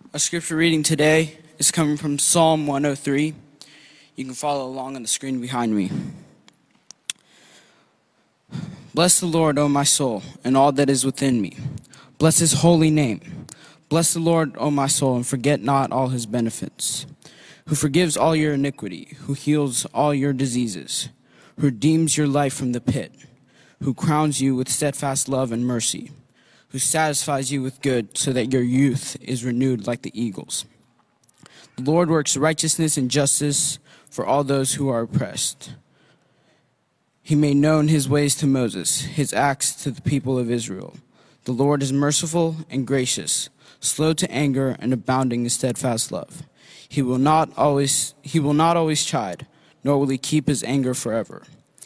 Our scripture reading today is coming from Psalm 103. You can follow along on the screen behind me. Bless the Lord, O my soul, and all that is within me. Bless his holy name. Bless the Lord, O my soul, and forget not all his benefits. Who forgives all your iniquity, who heals all your diseases, who redeems your life from the pit, who crowns you with steadfast love and mercy, who satisfies you with good so that your youth is renewed like the eagles. The Lord works righteousness and justice for all those who are oppressed. He made known his ways to Moses, his acts to the people of Israel. The Lord is merciful and gracious, slow to anger and abounding in steadfast love. He will not always chide, nor will he keep his anger forever.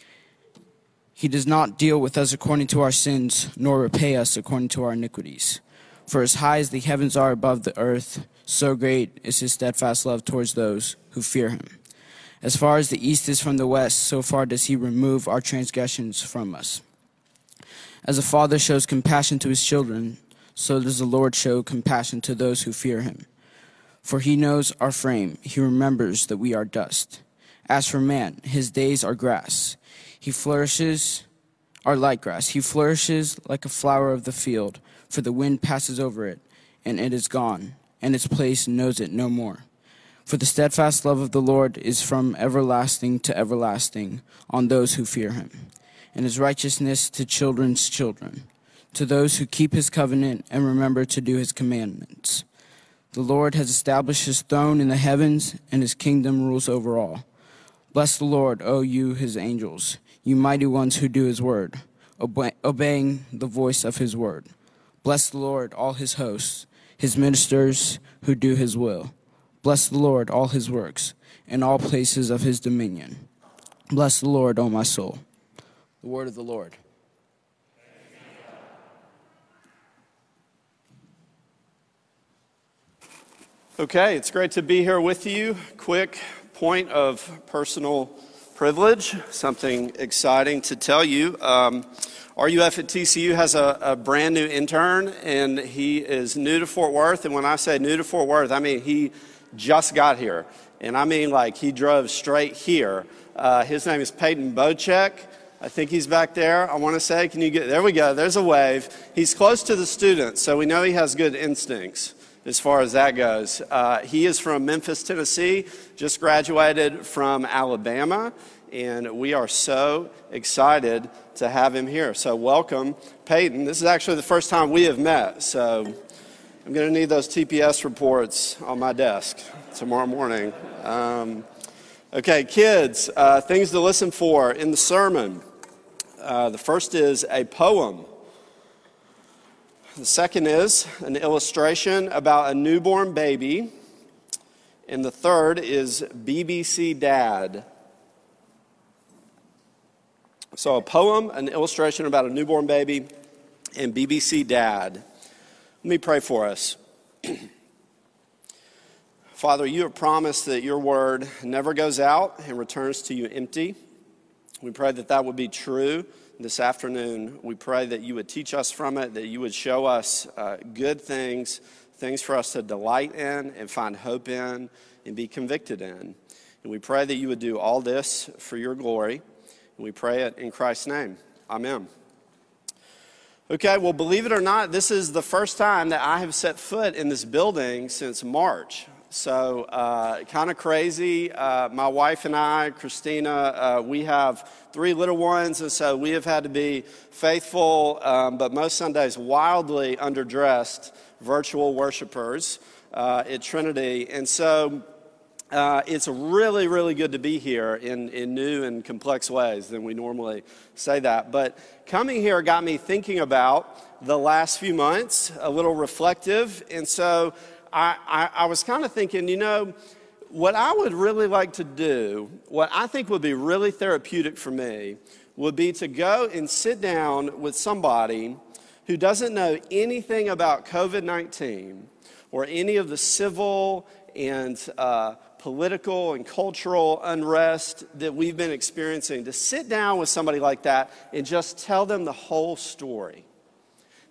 He does not deal with us according to our sins, nor repay us according to our iniquities. For as high as the heavens are above the earth, so great is his steadfast love towards those who fear him. As far as the east is from the west, so far does he remove our transgressions from us. As a father shows compassion to his children, so does the Lord show compassion to those who fear him. For he knows our frame, he remembers that we are dust. As for man, his days are grass. He flourishes like grass. He flourishes like a flower of the field, for the wind passes over it, and it is gone, and its place knows it no more. For the steadfast love of the Lord is from everlasting to everlasting on those who fear him, and his righteousness to children's children, to those who keep his covenant and remember to do his commandments. The Lord has established his throne in the heavens, and his kingdom rules over all. Bless the Lord, O you his angels, you mighty ones who do his word, obeying the voice of his word. Bless the Lord, all his hosts, his ministers who do his will. Bless the Lord, all his works, in all places of his dominion. Bless the Lord, O my soul. The word of the Lord. Okay, it's great to be here with you. Quick point of personal privilege, something exciting to tell you. RUF at TCU has a brand new intern, and he is new to Fort Worth. And when I say new to Fort Worth, I mean he just got here. And I mean like he drove straight here. His name is Peyton Bocek. I think he's back there. I want to say, can you get, there we go, there's a wave. He's close to the students, so we know he has good instincts as far as that goes. He is from Memphis, Tennessee, just graduated from Alabama, and we are so excited to have him here. So welcome, Peyton. This is actually the first time we have met, so I'm going to need those TPS reports on my desk tomorrow morning. Okay, kids, things to listen for in the sermon. The first is a poem. The second is an illustration about a newborn baby. And the third is BBC Dad. So a poem, an illustration about a newborn baby, and BBC Dad. Let me pray for us. Father, you have promised that your word never goes out and returns to you empty. We pray that that would be true this afternoon. We pray that you would teach us from it, that you would show us good things, things for us to delight in and find hope in and be convicted in. And we pray that you would do all this for your glory. And we pray it in Christ's name. Amen. Okay, well, believe it or not, this is the first time that I have set foot in this building since March. So kind of crazy. My wife and I, Christina, we have 3 little ones, and so we have had to be faithful, but most Sundays wildly underdressed virtual worshipers at Trinity. And so it's really, really good to be here in new and complex ways than we normally say that. But coming here got me thinking about the last few months, a little reflective, and so I was kind of thinking, you know, what I would really like to do, what I think would be really therapeutic for me, would be to go and sit down with somebody who doesn't know anything about COVID-19 or any of the civil and political and cultural unrest that we've been experiencing, to sit down with somebody like that and just tell them the whole story.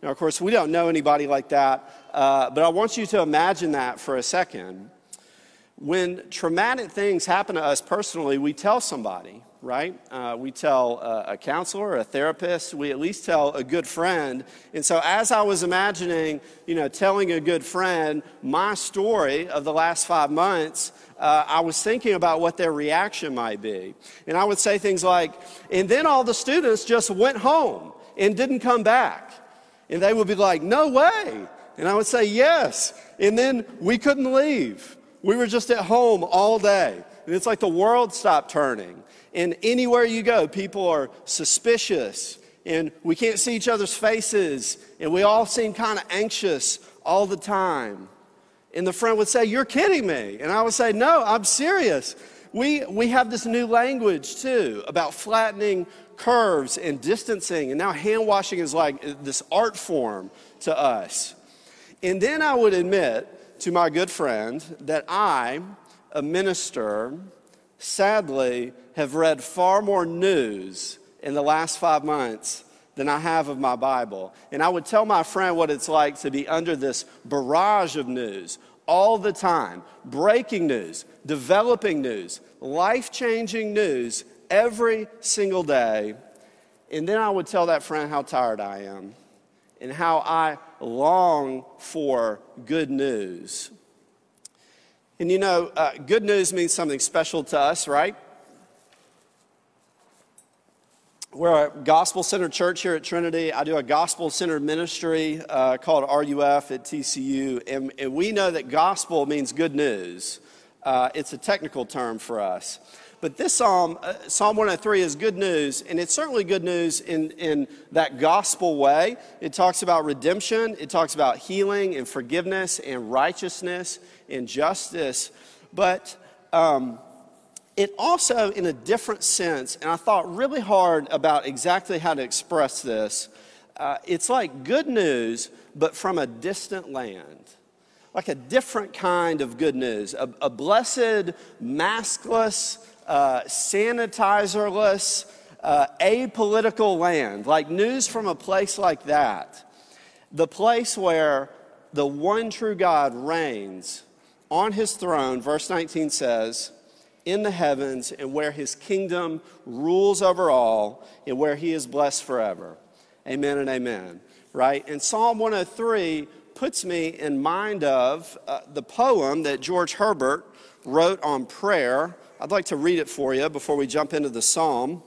Now, of course, we don't know anybody like that, but I want you to imagine that for a second. When traumatic things happen to us personally, we tell somebody, right? We tell a counselor, a therapist, we at least tell a good friend. And so as I was imagining, telling a good friend my story of the last 5 months, I was thinking about what their reaction might be. And I would say things like, and then all the students just went home and didn't come back. And they would be like, no way. And I would say, yes. And then we couldn't leave. We were just at home all day. And it's like the world stopped turning. And anywhere you go, people are suspicious. And we can't see each other's faces. And we all seem kind of anxious all the time. And the friend would say, you're kidding me. And I would say, no, I'm serious. We have this new language, too, about flattening curves and distancing. And now hand washing is like this art form to us. And then I would admit to my good friend that I, a minister, sadly have read far more news in the last 5 months than I have of my Bible. And I would tell my friend what it's like to be under this barrage of news all the time. Breaking news, developing news, life-changing news every single day. And then I would tell that friend how tired I am and how I long for good news. And good news means something special to us, right? We're a gospel-centered church here at Trinity. I do a gospel-centered ministry called RUF at TCU, and we know that gospel means good news. It's a technical term for us. But this Psalm 103 is good news, and it's certainly good news in that gospel way. It talks about redemption, it talks about healing and forgiveness and righteousness and justice, but it also, in a different sense, and I thought really hard about exactly how to express this, it's like good news, but from a distant land. Like a different kind of good news. A blessed, maskless, sanitizerless, apolitical land. Like news from a place like that. The place where the one true God reigns on his throne, verse 19 says, in the heavens, and where his kingdom rules over all, and where he is blessed forever. Amen and amen. Right? And Psalm 103 puts me in mind of the poem that George Herbert wrote on prayer. I'd like to read it for you before we jump into the psalm.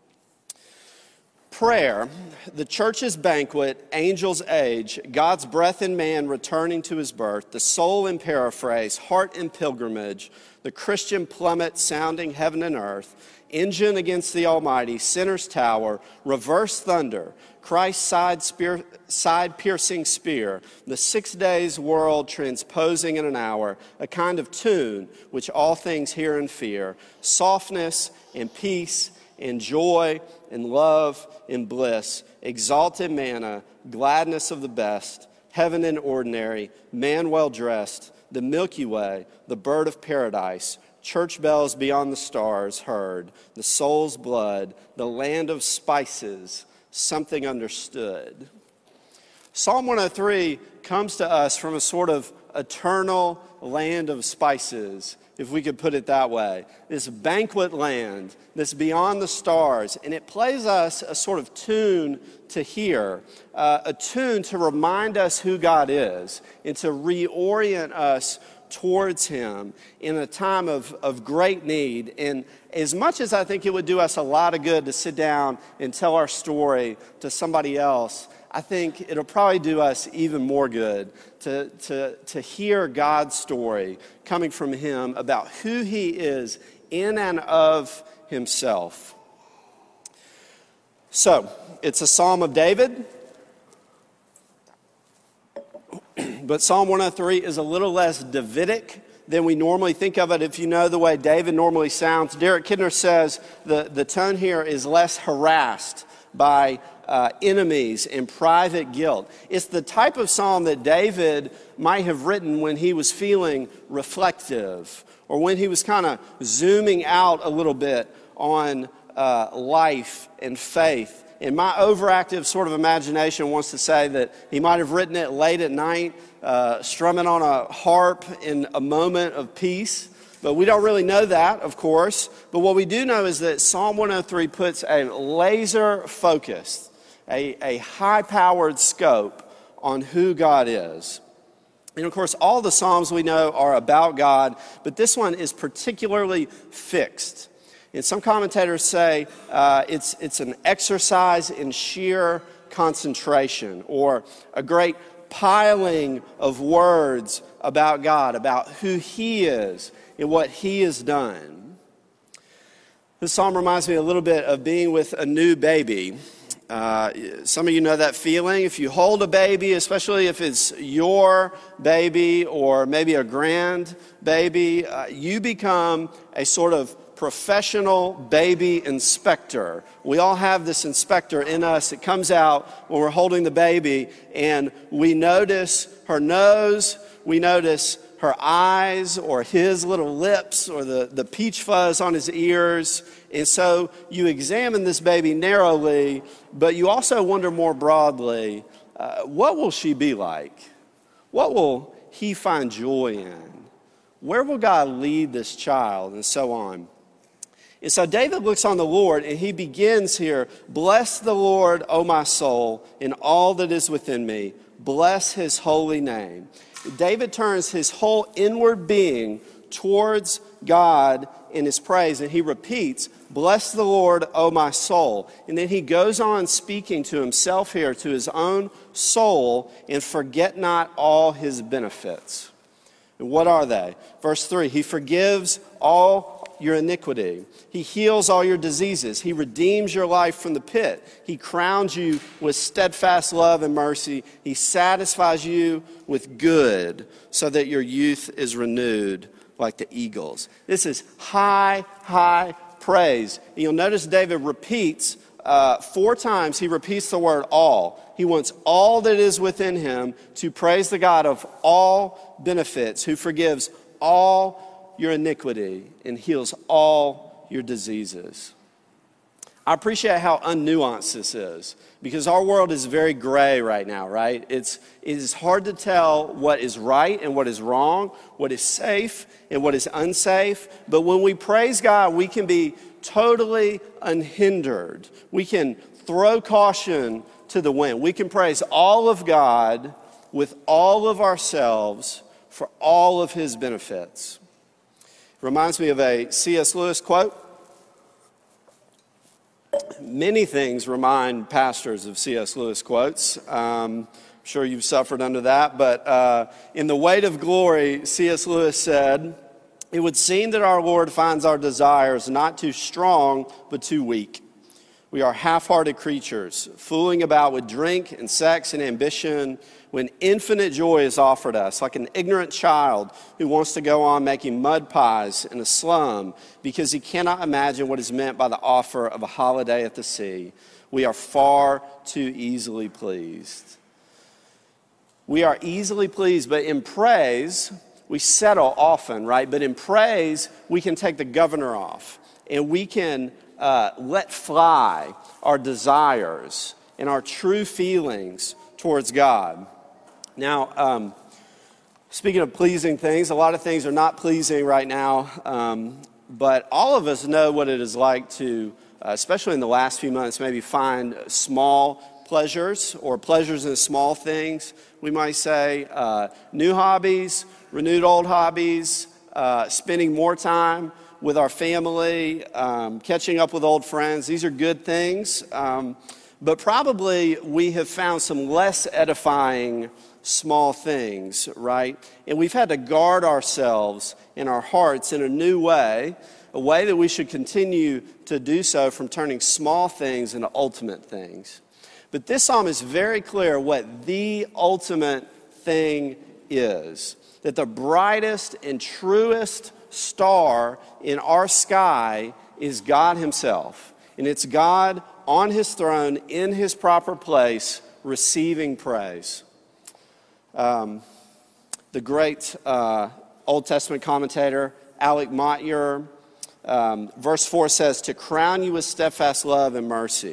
Prayer, the church's banquet, angel's age, God's breath in man returning to his birth, the soul in paraphrase, heart in pilgrimage, the Christian plummet sounding heaven and earth, engine against the Almighty, sinner's tower, reverse thunder, Christ's side-piercing spear, the 6 days world transposing in an hour, a kind of tune which all things hear and fear, softness and peace and joy and love and bliss, exalted manna, gladness of the best, heaven in ordinary, man well dressed, the Milky Way, the bird of paradise, church bells beyond the stars heard, the soul's blood, the land of spices, something understood. Psalm 103 comes to us from a sort of eternal land of spices, if we could put it that way. This banquet land that's beyond the stars, and it plays us a sort of tune to hear, a tune to remind us who God is and to reorient us towards him in a time of great need. And as much as I think it would do us a lot of good to sit down and tell our story to somebody else, I think it'll probably do us even more good to hear God's story coming from him about who he is in and of himself. So, it's a Psalm of David, but Psalm 103 is a little less Davidic than we normally think of it if you know the way David normally sounds. Derek Kidner says the tone here is less harassed by enemies and private guilt. It's the type of psalm that David might have written when he was feeling reflective or when he was kind of zooming out a little bit on life and faith and my overactive sort of imagination wants to say that he might have written it late at night, strumming on a harp in a moment of peace. But we don't really know that, of course. But what we do know is that Psalm 103 puts a laser focus, a high-powered scope on who God is. And of course, all the Psalms we know are about God, but this one is particularly fixed. And some commentators say it's an exercise in sheer concentration, or a great piling of words about God, about who He is and what He has done. This psalm reminds me a little bit of being with a new baby. Some of you know that feeling. If you hold a baby, especially if it's your baby or maybe a grandbaby, you become a sort of professional baby inspector. We all have this inspector in us. It comes out when we're holding the baby, and we notice her nose, we notice her eyes or his little lips or the peach fuzz on his ears. And so you examine this baby narrowly, but you also wonder more broadly, what will she be like? What will he find joy in? Where will God lead this child? And so on. And so David looks on the Lord, and he begins here, "Bless the Lord, O my soul, and all that is within me. Bless his holy name." David turns his whole inward being towards God in his praise, and he repeats, "Bless the Lord, O my soul." And then he goes on speaking to himself here, to his own soul, and forget not all his benefits. And what are they? Verse 3, he forgives all your iniquity. He heals all your diseases. He redeems your life from the pit. He crowns you with steadfast love and mercy. He satisfies you with good so that your youth is renewed like the eagles. This is high, high praise. And you'll notice David repeats 4 times. He repeats the word all. He wants all that is within him to praise the God of all benefits, who forgives all your iniquity and heals all your diseases. I appreciate how unnuanced this is, because our world is very gray right now, right? It is hard to tell what is right and what is wrong, what is safe and what is unsafe. But when we praise God, we can be totally unhindered. We can throw caution to the wind. We can praise all of God with all of ourselves for all of his benefits. Reminds me of a C.S. Lewis quote. Many things remind pastors of C.S. Lewis quotes. I'm sure you've suffered under that. But in The Weight of Glory, C.S. Lewis said, "It would seem that our Lord finds our desires not too strong, but too weak. We are half-hearted creatures, fooling about with drink and sex and ambition, when infinite joy is offered us, like an ignorant child who wants to go on making mud pies in a slum because he cannot imagine what is meant by the offer of a holiday at the sea. We are far too easily pleased." We are easily pleased, but in praise, we settle often, right? But in praise, we can take the governor off, and we can let fly our desires and our true feelings towards God. Now, speaking of pleasing things, a lot of things are not pleasing right now, but all of us know what it is like to, especially in the last few months, maybe find small pleasures or pleasures in small things. We might say new hobbies, renewed old hobbies, spending more time with our family, catching up with old friends. These are good things, but probably we have found some less edifying small things, right? And we've had to guard ourselves and our hearts in a new way, a way that we should continue to do so, from turning small things into ultimate things. But this psalm is very clear what the ultimate thing is, that the brightest and truest star in our sky is God himself. And it's God on his throne in his proper place, receiving praise. The great Old Testament commentator Alec Motyer, verse 4 says, "To crown you with steadfast love and mercy,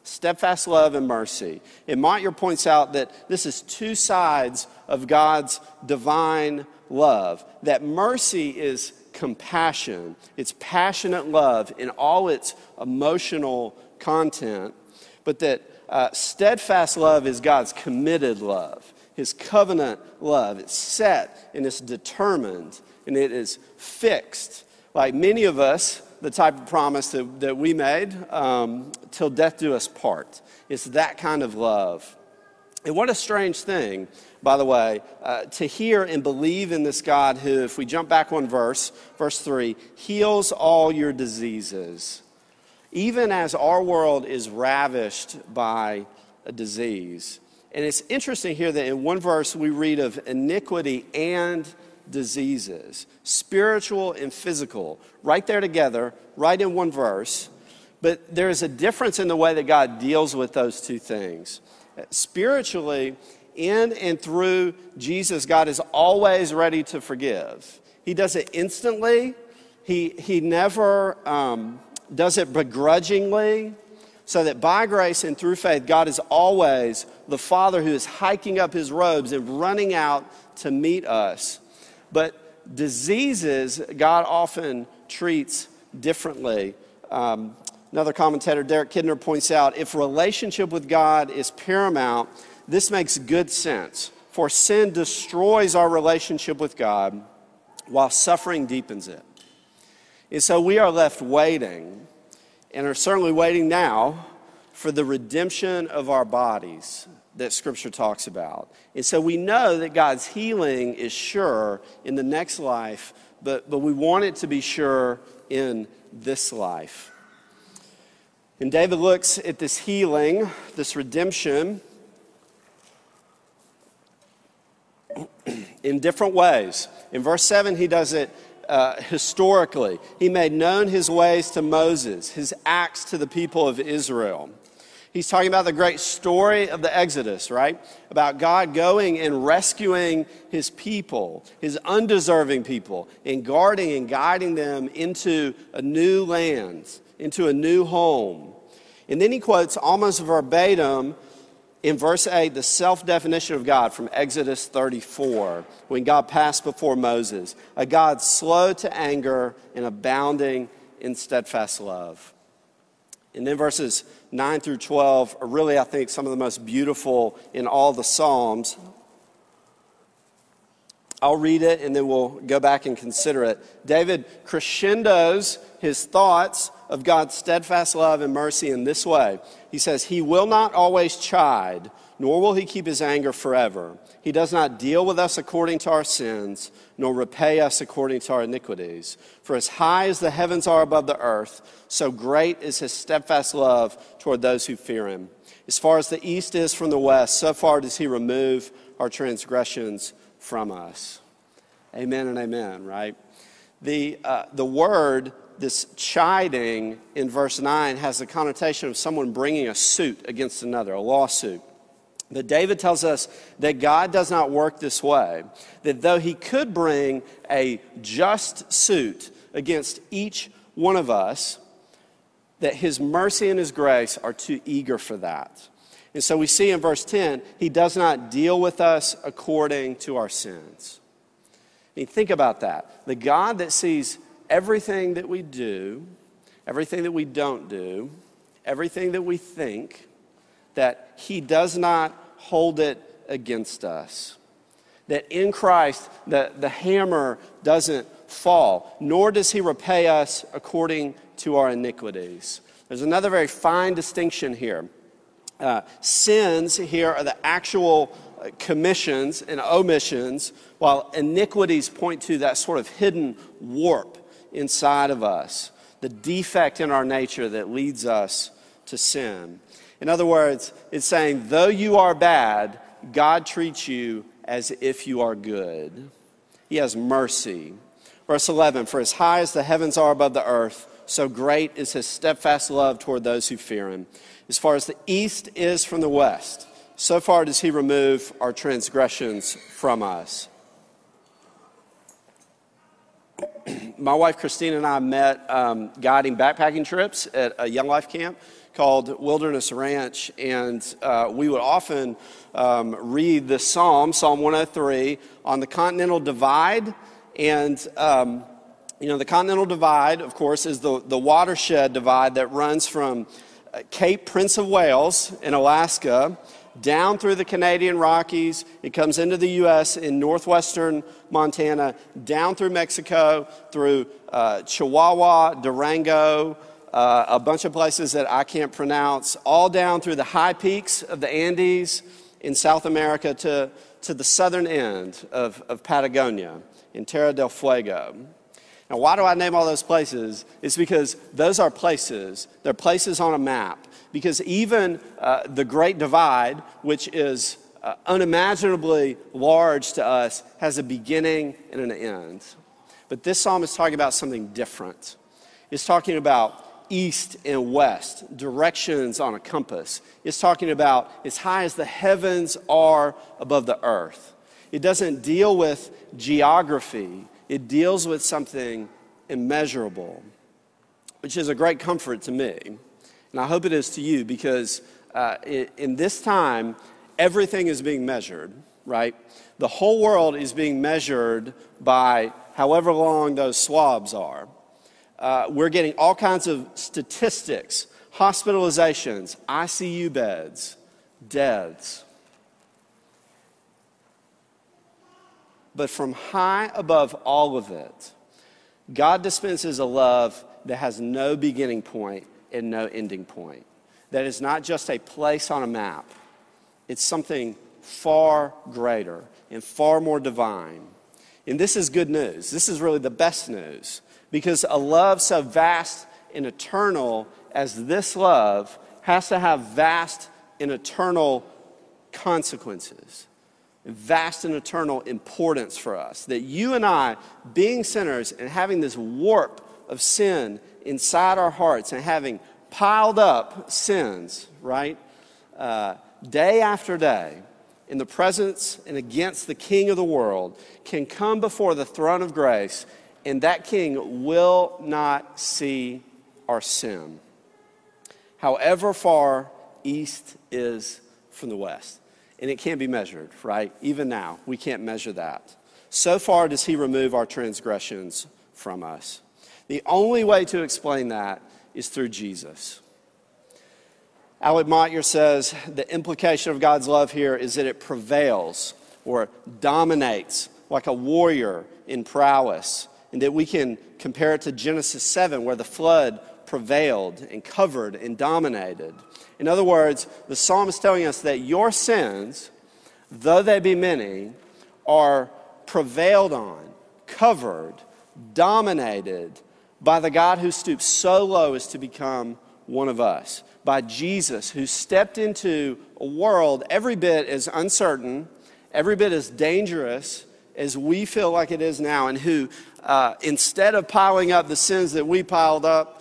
Steadfast love and mercy. And Montyer points out that this is two sides of God's divine love. That mercy is compassion. It's passionate love in all its emotional content. But that steadfast love is God's committed love, his covenant love. It's set and it's determined and it is fixed. Like many of us, the type of promise that we made, till death do us part. It's that kind of love. And what a strange thing, by the way, to hear and believe in this God who, if we jump back one verse 3, heals all your diseases. Even as our world is ravished by a disease. And it's interesting here that in one verse we read of iniquity and diseases, spiritual and physical, right there together, right in one verse. But there's a difference in the way that God deals with those two things. Spiritually, in and through Jesus, God is always ready to forgive. He does it instantly. He never does it begrudgingly, so that by grace and through faith, God is always the Father who is hiking up his robes and running out to meet us. But diseases, God often treats differently. Another commentator, Derek Kidner, points out, if relationship with God is paramount, this makes good sense. For sin destroys our relationship with God, while suffering deepens it. And so we are left waiting, and are certainly waiting now, for the redemption of our bodies that Scripture talks about. And so we know that God's healing is sure in the next life, but we want it to be sure in this life. And David looks at this healing, this redemption, in different ways. In verse 7, he does it historically. He made known his ways to Moses, his acts to the people of Israel. He's talking about the great story of the Exodus, right? About God going and rescuing his people, his undeserving people, and guarding and guiding them into a new land, into a new home. And then he quotes almost verbatim in verse 8, the self-definition of God from Exodus 34, when God passed before Moses, a God slow to anger and abounding in steadfast love. And then verses 9 through 12 are really, I think, some of the most beautiful in all the Psalms. I'll read it and then we'll go back and consider it. David crescendos his thoughts of God's steadfast love and mercy in this way. He says, he will not always chide, nor will he keep his anger forever. He does not deal with us according to our sins, nor repay us according to our iniquities. For as high as the heavens are above the earth, so great is his steadfast love toward those who fear him. As far as the east is from the west, so far does he remove our transgressions from us. Amen and amen, right? The word, this chiding in verse 9, has the connotation of someone bringing a suit against another, a lawsuit. But David tells us that God does not work this way, that though he could bring a just suit against each one of us, that his mercy and his grace are too eager for that. And so we see in verse 10, he does not deal with us according to our sins. I mean, think about that. The God that sees everything that we do, everything that we don't do, everything that we think, that he does not hold it against us. That in Christ, the hammer doesn't fall, nor does he repay us according to our iniquities. There's another very fine distinction here. Sins here are the actual commissions and omissions, while iniquities point to that sort of hidden warp inside of us, the defect in our nature that leads us to sin. In other words, it's saying, though you are bad, God treats you as if you are good. He has mercy. Verse 11, for as high as the heavens are above the earth, so great is his steadfast love toward those who fear him. As far as the east is from the west, so far does he remove our transgressions from us. my wife Christine and I met guiding backpacking trips at a Young Life camp called Wilderness Ranch, and we would often read the Psalm 103, on the Continental Divide. And the Continental Divide, of course, is the watershed divide that runs from Cape Prince of Wales in Alaska down through the Canadian Rockies. It comes into the U.S. in northwestern Montana, down through Mexico, through Chihuahua, Durango, a bunch of places that I can't pronounce, all down through the high peaks of the Andes in South America to the southern end of Patagonia, in Tierra del Fuego. Now, why do I name all those places? It's because those are places. They're places on a map. Because even the Great Divide, which is unimaginably large to us, has a beginning and an end. But this psalm is talking about something different. It's talking about east and west, directions on a compass. It's talking about as high as the heavens are above the earth. It doesn't deal with geography. It deals with something immeasurable, which is a great comfort to me. And I hope it is to you, because in this time, everything is being measured, right? The whole world is being measured by however long those swabs are. We're getting all kinds of statistics, hospitalizations, ICU beds, deaths. But from high above all of it, God dispenses a love that has no beginning point and no ending point. That is not just a place on a map. It's something far greater and far more divine. And this is good news. This is really the best news. Because a love so vast and eternal as this love has to have vast and eternal consequences. Vast and eternal importance for us. That you and I, being sinners and having this warp of sin inside our hearts and having piled up sins, right? Day after day, in the presence and against the King of the world, can come before the throne of grace, and that King will not see our sin. However far east is from the west. And it can't be measured, right? Even now, we can't measure that. So far does he remove our transgressions from us. The only way to explain that is through Jesus. Alec Motyer says the implication of God's love here is that it prevails or dominates like a warrior in prowess, and that we can compare it to Genesis 7, where the flood prevailed and covered and dominated. In other words, the psalm is telling us that your sins, though they be many, are prevailed on, covered, dominated by the God who stoops so low as to become one of us. By Jesus, who stepped into a world every bit as uncertain, every bit as dangerous as we feel like it is now, and who, instead of piling up the sins that we piled up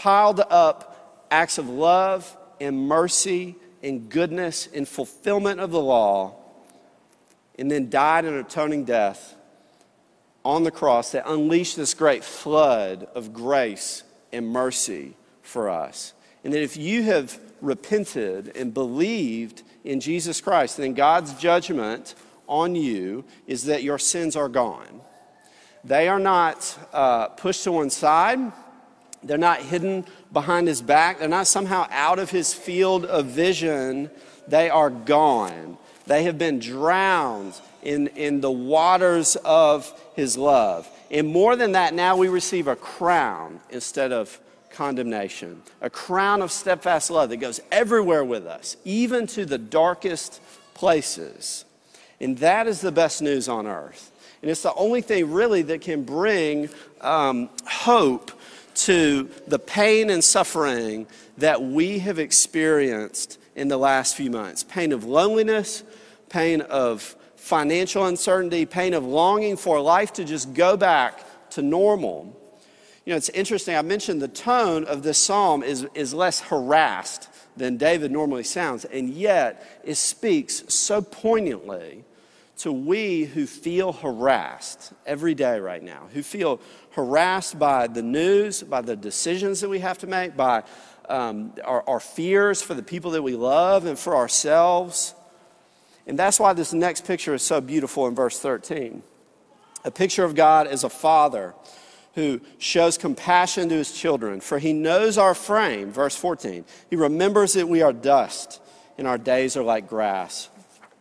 acts of love and mercy and goodness and fulfillment of the law, and then died an atoning death on the cross that unleashed this great flood of grace and mercy for us. And that if you have repented and believed in Jesus Christ, then God's judgment on you is that your sins are gone. They are not pushed to one side. They're not hidden behind his back. They're not somehow out of his field of vision. They are gone. They have been drowned in the waters of his love. And more than that, now we receive a crown instead of condemnation. A crown of steadfast love that goes everywhere with us, even to the darkest places. And that is the best news on earth. And it's the only thing really that can bring hope to the pain and suffering that we have experienced in the last few months. Pain of loneliness, pain of financial uncertainty, pain of longing for life to just go back to normal. You know, it's interesting, I mentioned the tone of this psalm is less harassed than David normally sounds, and yet it speaks so poignantly to we who feel harassed every day right now, who feel harassed by the news, by the decisions that we have to make, by our fears for the people that we love and for ourselves. And that's why this next picture is so beautiful in verse 13. A picture of God as a father who shows compassion to his children, for he knows our frame, verse 14. He remembers that we are dust and our days are like grass.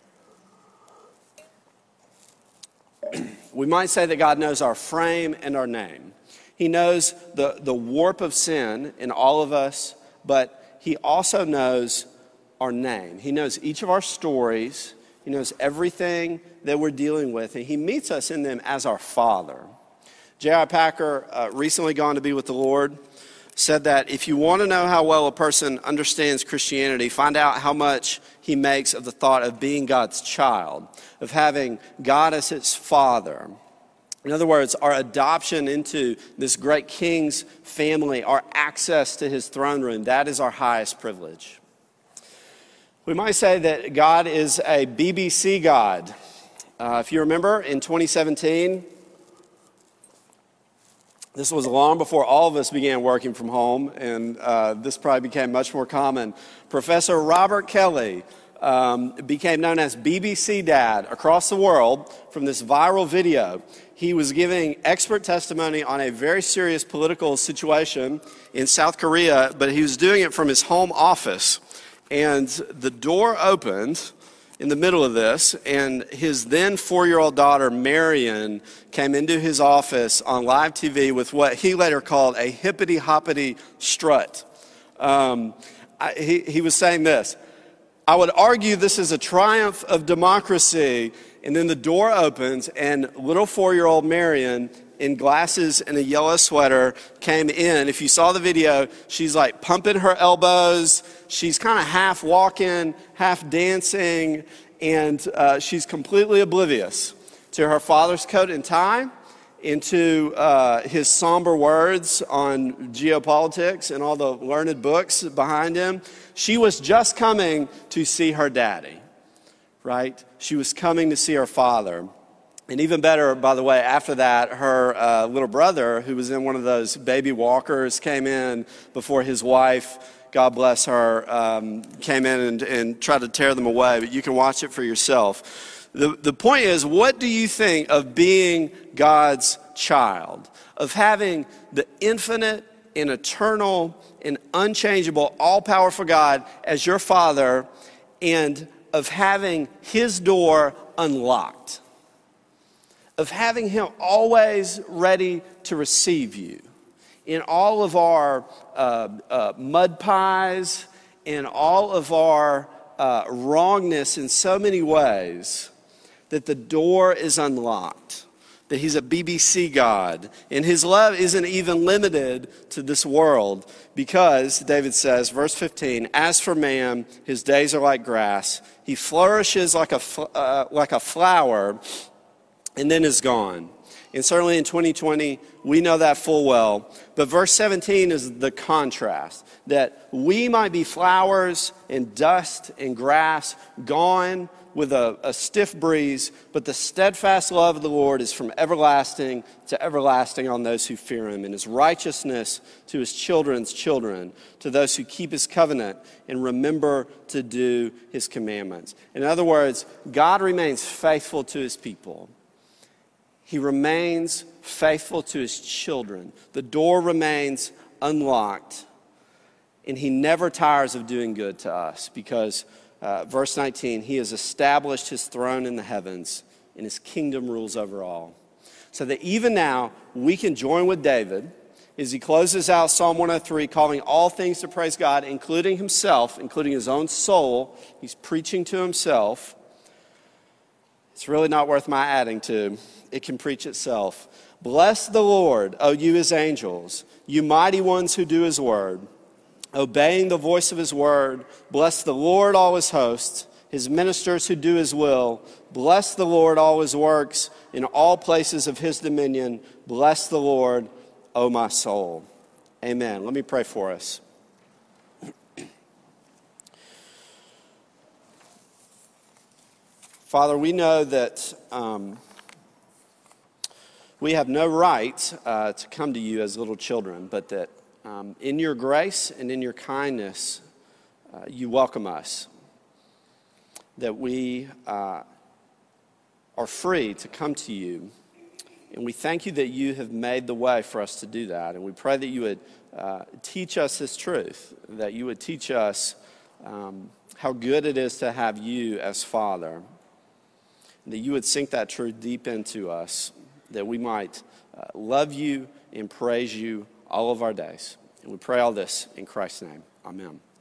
We might say that God knows our frame and our name. He knows the warp of sin in all of us, but he also knows our name. He knows each of our stories. He knows everything that we're dealing with, and he meets us in them as our Father. J.I. Packer, recently gone to be with the Lord, said that if you want to know how well a person understands Christianity, find out how much he makes of the thought of being God's child, of having God as his Father. In other words, our adoption into this great King's family, our access to his throne room, that is our highest privilege. We might say that God is a BBC God. If you remember, in 2017, this was long before all of us began working from home, and this probably became much more common. Professor Robert Kelly became known as BBC Dad across the world from this viral video. He was giving expert testimony on a very serious political situation in South Korea, but he was doing it from his home office. And the door opened in the middle of this, and his then 4-year-old daughter, Marion, came into his office on live TV with what he later called a hippity-hoppity strut. He was saying this: I would argue this is a triumph of democracy. And then the door opens, and little 4-year-old Marion, in glasses and a yellow sweater, came in. If you saw the video, she's like pumping her elbows. She's kind of half walking, half dancing, and she's completely oblivious to her father's coat and tie, into his somber words on geopolitics and all the learned books behind him. She was just coming to see her daddy, right? She was coming to see her father. And even better, by the way, after that, her little brother, who was in one of those baby walkers, came in before his wife, God bless her, came in and tried to tear them away. But you can watch it for yourself. The point is, what do you think of being God's child? Of having the infinite and eternal and unchangeable, all-powerful God as your Father, and of having his door unlocked, of having him always ready to receive you in all of our mud pies, in all of our wrongness in so many ways, that the door is unlocked, that he's a BBC God, and his love isn't even limited to this world, because, David says, verse 15, as for man, his days are like grass. He flourishes like a flower and then is gone. And certainly in 2020, we know that full well. But verse 17 is the contrast, that we might be flowers and dust and grass, gone with a stiff breeze, but the steadfast love of the Lord is from everlasting to everlasting on those who fear him, and his righteousness to his children's children, to those who keep his covenant and remember to do his commandments. In other words, God remains faithful to his people. He remains faithful to his children. The door remains unlocked, and he never tires of doing good to us, because verse 19, he has established his throne in the heavens, and his kingdom rules over all. So that even now, we can join with David as he closes out Psalm 103, calling all things to praise God, including himself, including his own soul. He's preaching to himself. It's really not worth my adding to. It can preach itself. Bless the Lord, O you his angels, you mighty ones who do his word, obeying the voice of his word. Bless the Lord, all his hosts, his ministers who do his will. Bless the Lord, all his works, in all places of his dominion. Bless the Lord, O my soul. Amen. Let me pray for us. Father, we know that we have no right to come to you as little children, but that in your grace and in your kindness, you welcome us. That we are free to come to you. And we thank you that you have made the way for us to do that. And we pray that you would teach us this truth, that you would teach us how good it is to have you as Father, and that you would sink that truth deep into us, that we might love you and praise you all of our days. And we pray all this in Christ's name. Amen.